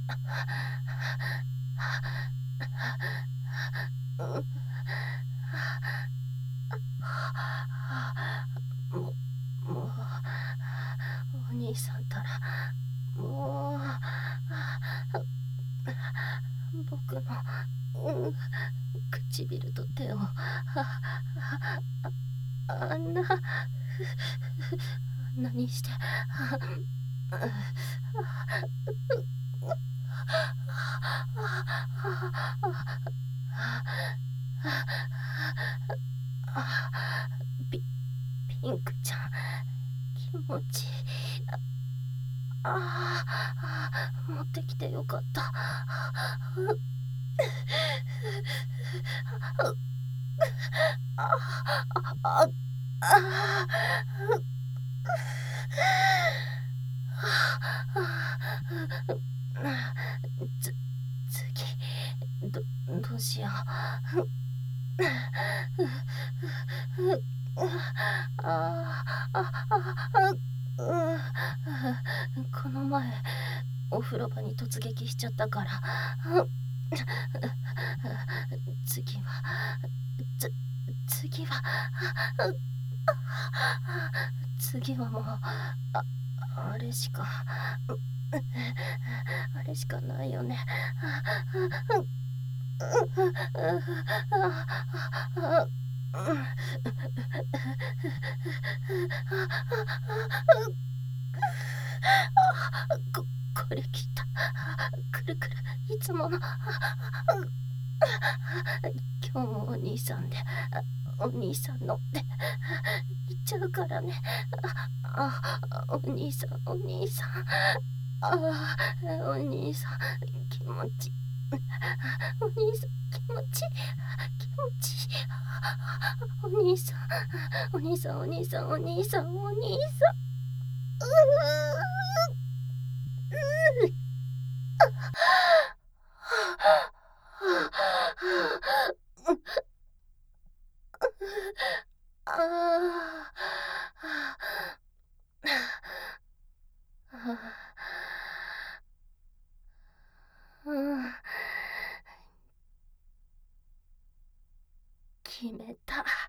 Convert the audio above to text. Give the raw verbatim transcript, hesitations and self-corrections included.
ももうお兄さんたらもう僕の、うん、唇と手をああんなあんなにしてピピンクちゃん気持ちいい。ああ持ってきてよかった。ああつ次どどうしよう。あああうんこの前お風呂場に突撃しちゃったから次はつ次は次はもうああれしかあれしかないよね。ここれきた。くるくるいつもの。今日もお兄さんでお兄さんのって言っちゃうからね。ああお兄さんお兄さんああお兄さん気持ちお兄さん気持ち気持ちお兄さんお兄さんお兄さんお兄さんお兄さんううああうん決めた。